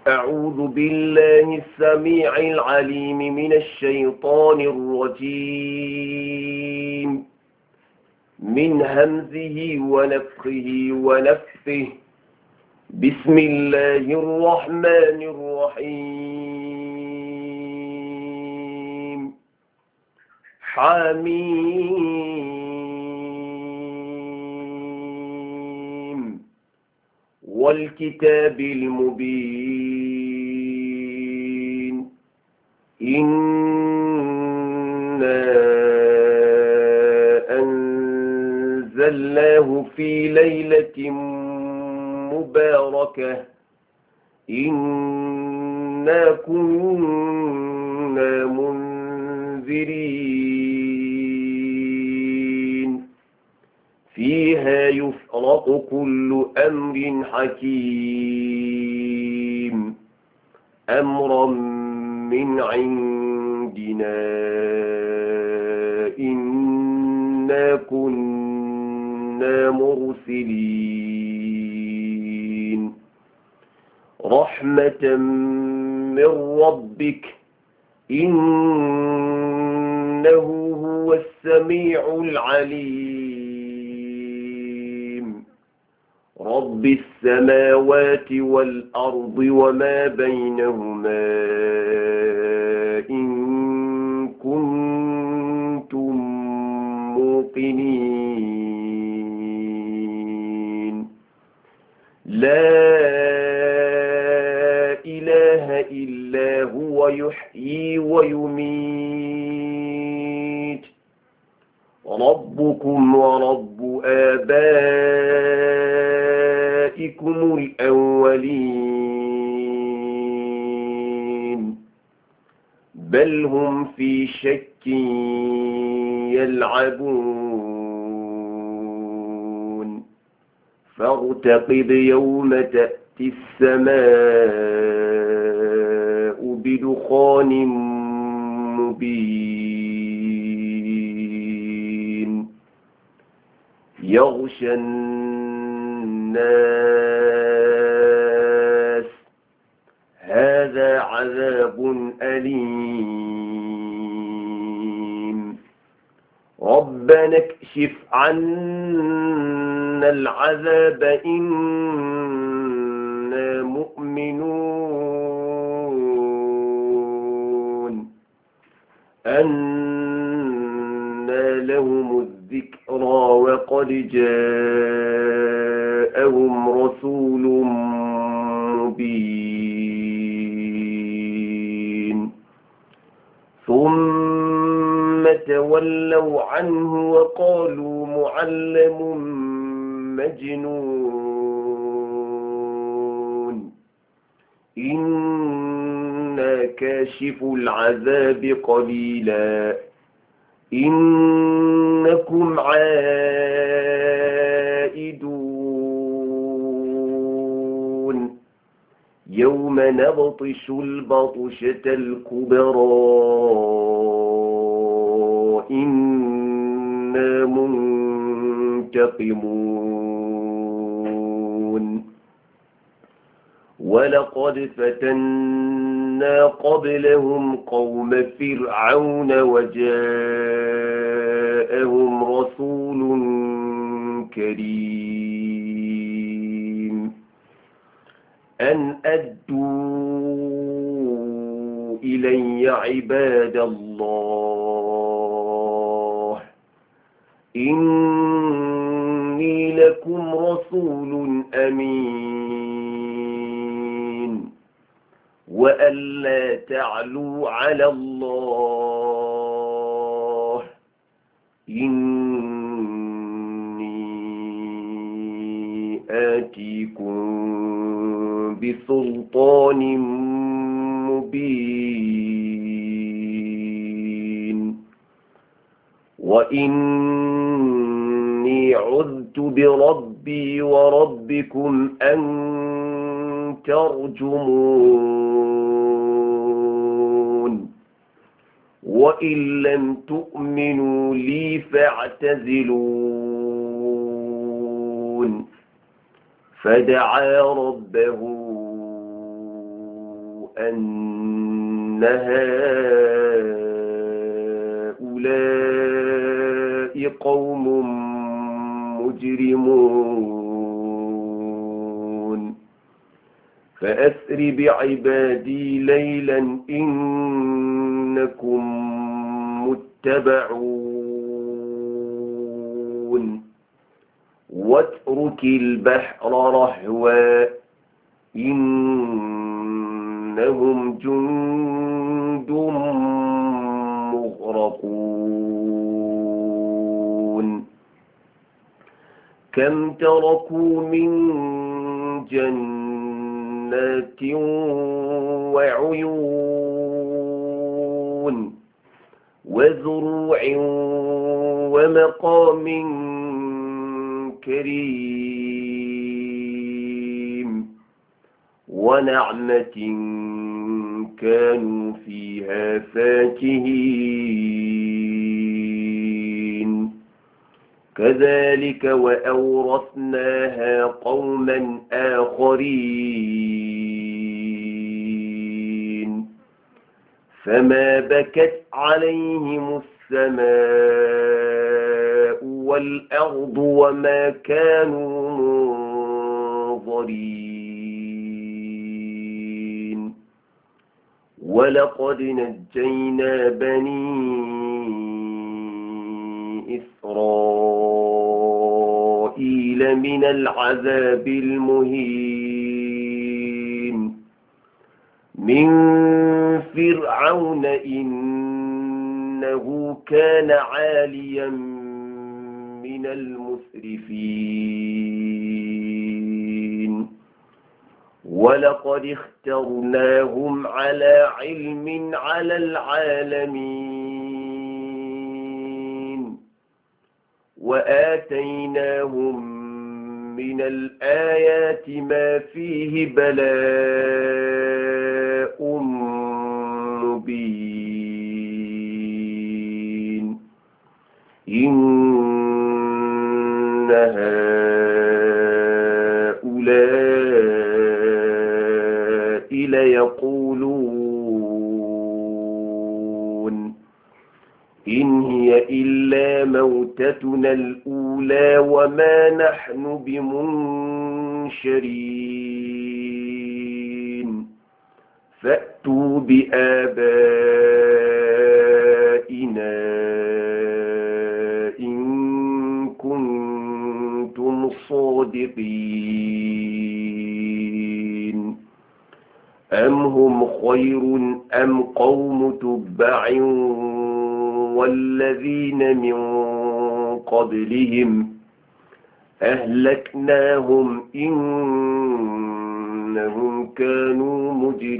أعوذ بالله السميع العليم من الشيطان الرجيم من همزه ونفخه ونفثه. بسم الله الرحمن الرحيم. حميم والكتاب المبين. إنا أنزلناه في ليلة مباركة إنا كنا منذرين فيها يفرق كل أمر حكيم أمرا من عندنا إنا كنا مرسلين رحمة من ربك إنه هو السميع العليم رب السماوات والأرض وما بينهما إن كنتم موقنين لا إله إلا هو يحيي ويميت ربكم ورب آبائكم الأولين بل هم في شك يلعبون فارتقب يوم تأتي السماء بدخان مبين يغشى الناس هذا عذاب أليم ربنا اكشف عنا العذاب إنا مؤمنون أنى لهم الذكرى وقد جاءهم رسول مبين ثم تولوا عنه وقالوا معلم مجنون إنا كاشف العذاب قليلا إنكم عائدون يوم نبطش البطشة الكبرى إنا منتقمون ولقد فتنا قبلهم قوم فرعون وجاءهم رسول كريم أن أدوا إلي عباد الله إني لكم رسول أمين وألا تعلوا على الله إني آتيكم بسلطان مبين وإني عذت بربي وربكم أن ترجمون وإن لم تؤمنوا لي فاعتزلون فدعا ربه أن هؤلاء قوم مجرمون فأسر بعبادي ليلا إنكم متبعون واترك البحر رهوا إنهم جند مغرقون كم تركوا من جنات وعيون وزروع ومقام كريم ونعمة كانوا فيها فاكهين كذلك وأورثناها قوما آخرين فما بكت عليهم السماء والأرض وما كانوا منظرين ولقد نجينا بني إسرائيل من العذاب المهين من فرعون إنه كان عاليا من المسرفين ولقد اخترناهم على علم على العالمين وآتيناهم من الآيات ما فيه بلاء مبين إن هؤلاء ليقولون إن هي إلا موتتنا الأولى وما نحن بمنشرين فأتوا بآبائنا إن كنتم صادقين أم هم خير أم قوم تبع والذين من قبلهم أهلكناهم إنهم كانوا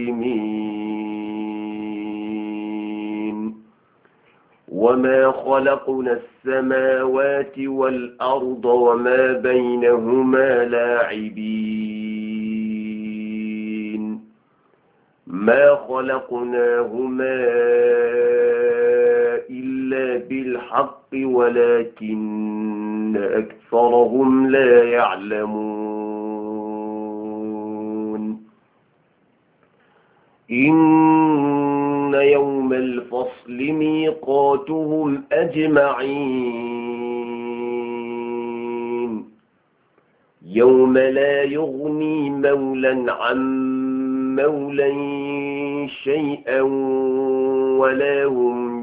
مجرمين وما خلقنا السماوات والأرض وما بينهما لاعبين ما خلقناهما إلا بالحق ولكن أكثرهم لا يعلمون إن يوم الفصل ميقاتهم أجمعين يوم لا يغني مولا عن مولا شيئا ولا هم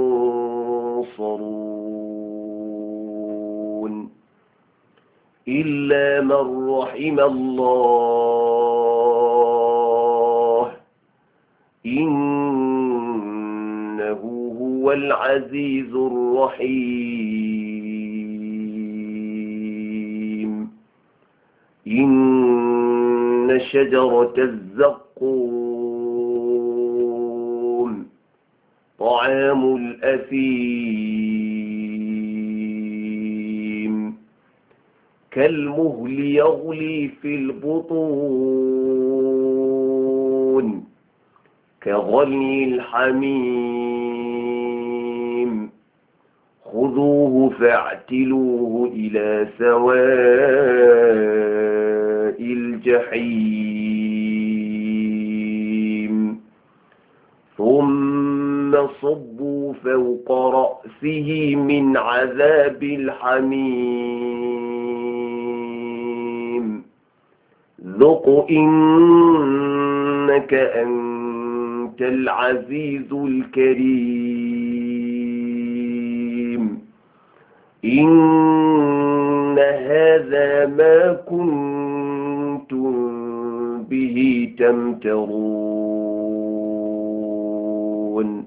ينصرون إلا من رحم الله إنه هو العزيز الرحيم إن شجرة الزقوم طعام الأثيم كالمهل يغلي في البطون كغلي الحميم خذوه فاعتلوه إلى سواء الجحيم يصب فوق رأسه من عذاب الحميم ذق إنك أنت العزيز الكريم إن هذا ما كنتم به تمترون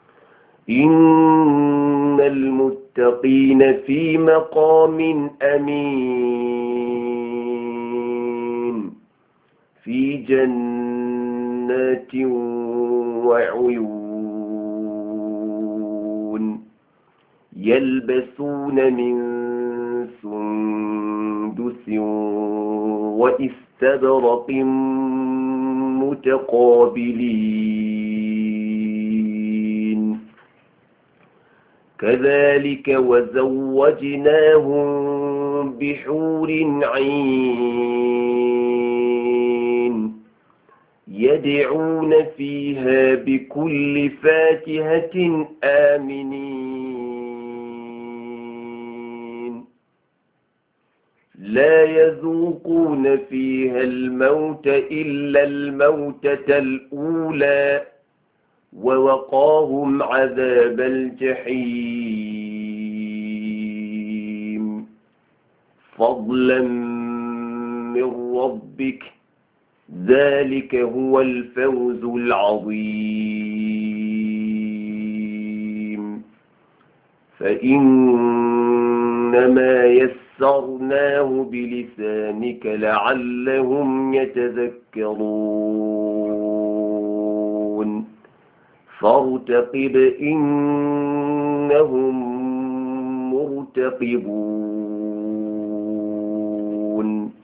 إن المتقين في مقام أمين في جنات وعيون يلبسون من سندس وإستبرق متقابلين كذلك وزوجناهم بحور عين يدعون فيها بكل فاكهة آمنين لا يذوقون فيها الموت إلا الموتة الأولى ووقاهم عذاب الجحيم فضلا من ربك ذلك هو الفوز العظيم فإنما يسرناه بلسانك لعلهم يتذكرون فارتقب إنهم مرتقبون